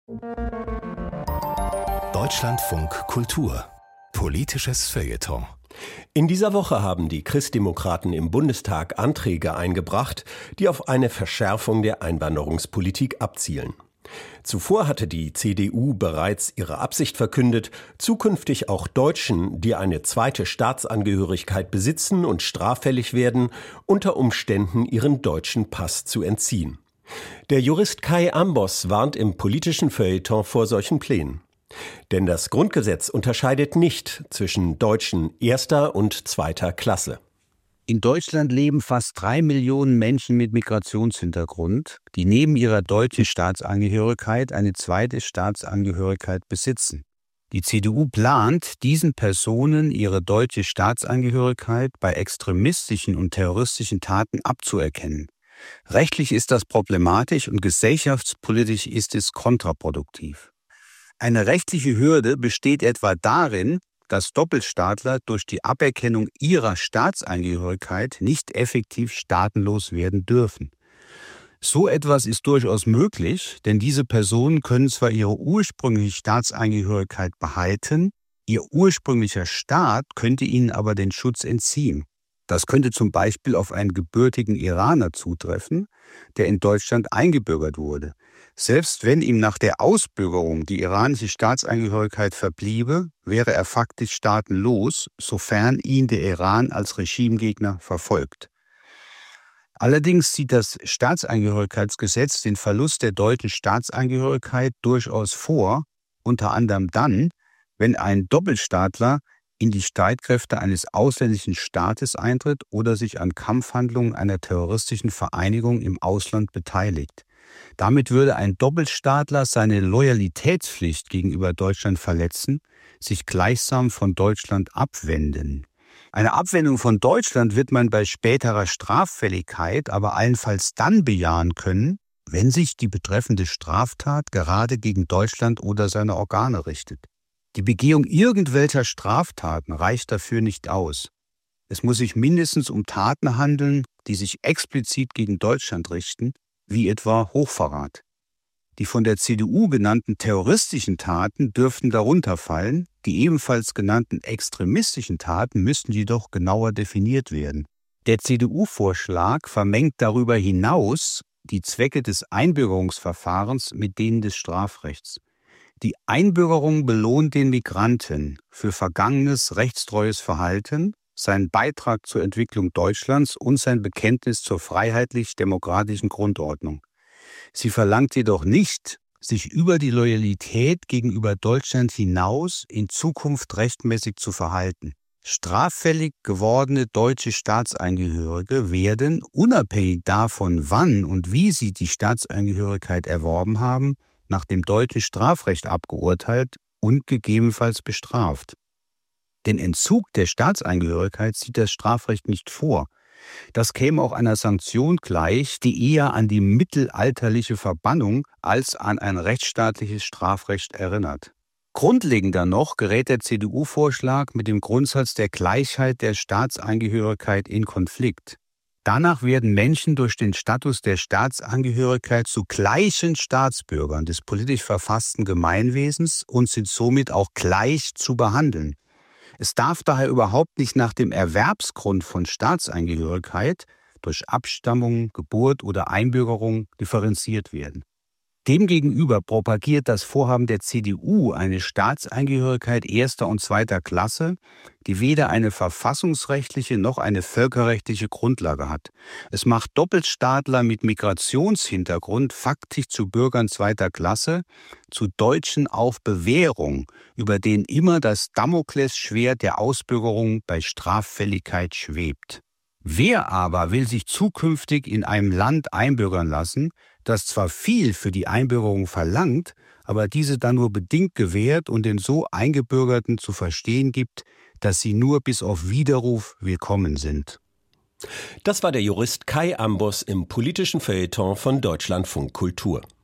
Deutschlandfunk Kultur. Politisches Feuilleton. In dieser Woche haben die Christdemokraten im Bundestag Anträge eingebracht, die auf eine Verschärfung der Einwanderungspolitik abzielen. Zuvor hatte die CDU bereits ihre Absicht verkündet, zukünftig auch Deutschen, die eine zweite Staatsangehörigkeit besitzen und straffällig werden, unter Umständen ihren deutschen Pass zu entziehen. Der Jurist Kai Ambos warnt im politischen Feuilleton vor solchen Plänen. Denn das Grundgesetz unterscheidet nicht zwischen Deutschen erster und zweiter Klasse. In Deutschland leben fast 3 Millionen Menschen mit Migrationshintergrund, die neben ihrer deutschen Staatsangehörigkeit eine zweite Staatsangehörigkeit besitzen. Die CDU plant, diesen Personen ihre deutsche Staatsangehörigkeit bei extremistischen und terroristischen Taten abzuerkennen. Rechtlich ist das problematisch und gesellschaftspolitisch ist es kontraproduktiv. Eine rechtliche Hürde besteht etwa darin, dass Doppelstaatler durch die Aberkennung ihrer Staatsangehörigkeit nicht effektiv staatenlos werden dürfen. So etwas ist durchaus möglich, denn diese Personen können zwar ihre ursprüngliche Staatsangehörigkeit behalten, ihr ursprünglicher Staat könnte ihnen aber den Schutz entziehen. Das könnte zum Beispiel auf einen gebürtigen Iraner zutreffen, der in Deutschland eingebürgert wurde. Selbst wenn ihm nach der Ausbürgerung die iranische Staatsangehörigkeit verbliebe, wäre er faktisch staatenlos, sofern ihn der Iran als Regimegegner verfolgt. Allerdings sieht das Staatsangehörigkeitsgesetz den Verlust der deutschen Staatsangehörigkeit durchaus vor, unter anderem dann, wenn ein Doppelstaatler in die Streitkräfte eines ausländischen Staates eintritt oder sich an Kampfhandlungen einer terroristischen Vereinigung im Ausland beteiligt. Damit würde ein Doppelstaatler seine Loyalitätspflicht gegenüber Deutschland verletzen, sich gleichsam von Deutschland abwenden. Eine Abwendung von Deutschland wird man bei späterer Straffälligkeit aber allenfalls dann bejahen können, wenn sich die betreffende Straftat gerade gegen Deutschland oder seine Organe richtet. Die Begehung irgendwelcher Straftaten reicht dafür nicht aus. Es muss sich mindestens um Taten handeln, die sich explizit gegen Deutschland richten, wie etwa Hochverrat. Die von der CDU genannten terroristischen Taten dürften darunter fallen, die ebenfalls genannten extremistischen Taten müssten jedoch genauer definiert werden. Der CDU-Vorschlag vermengt darüber hinaus die Zwecke des Einbürgerungsverfahrens mit denen des Strafrechts. Die Einbürgerung belohnt den Migranten für vergangenes rechtstreues Verhalten, seinen Beitrag zur Entwicklung Deutschlands und sein Bekenntnis zur freiheitlich-demokratischen Grundordnung. Sie verlangt jedoch nicht, sich über die Loyalität gegenüber Deutschland hinaus in Zukunft rechtmäßig zu verhalten. Straffällig gewordene deutsche Staatsangehörige werden, unabhängig davon, wann und wie sie die Staatsangehörigkeit erworben haben, nach dem deutschen Strafrecht abgeurteilt und gegebenenfalls bestraft. Den Entzug der Staatsangehörigkeit sieht das Strafrecht nicht vor. Das käme auch einer Sanktion gleich, die eher an die mittelalterliche Verbannung als an ein rechtsstaatliches Strafrecht erinnert. Grundlegender noch gerät der CDU-Vorschlag mit dem Grundsatz der Gleichheit der Staatsangehörigkeit in Konflikt. Danach werden Menschen durch den Status der Staatsangehörigkeit zu gleichen Staatsbürgern des politisch verfassten Gemeinwesens und sind somit auch gleich zu behandeln. Es darf daher überhaupt nicht nach dem Erwerbsgrund von Staatsangehörigkeit durch Abstammung, Geburt oder Einbürgerung differenziert werden. Demgegenüber propagiert das Vorhaben der CDU eine Staatsangehörigkeit erster und zweiter Klasse, die weder eine verfassungsrechtliche noch eine völkerrechtliche Grundlage hat. Es macht Doppelstaatler mit Migrationshintergrund faktisch zu Bürgern zweiter Klasse, zu Deutschen auf Bewährung, über denen immer das Damoklesschwert der Ausbürgerung bei Straffälligkeit schwebt. Wer aber will sich zukünftig in einem Land einbürgern lassen, das zwar viel für die Einbürgerung verlangt, aber diese dann nur bedingt gewährt und den so Eingebürgerten zu verstehen gibt, dass sie nur bis auf Widerruf willkommen sind. Das war der Jurist Kai Ambos im politischen Feuilleton von Deutschlandfunk Kultur.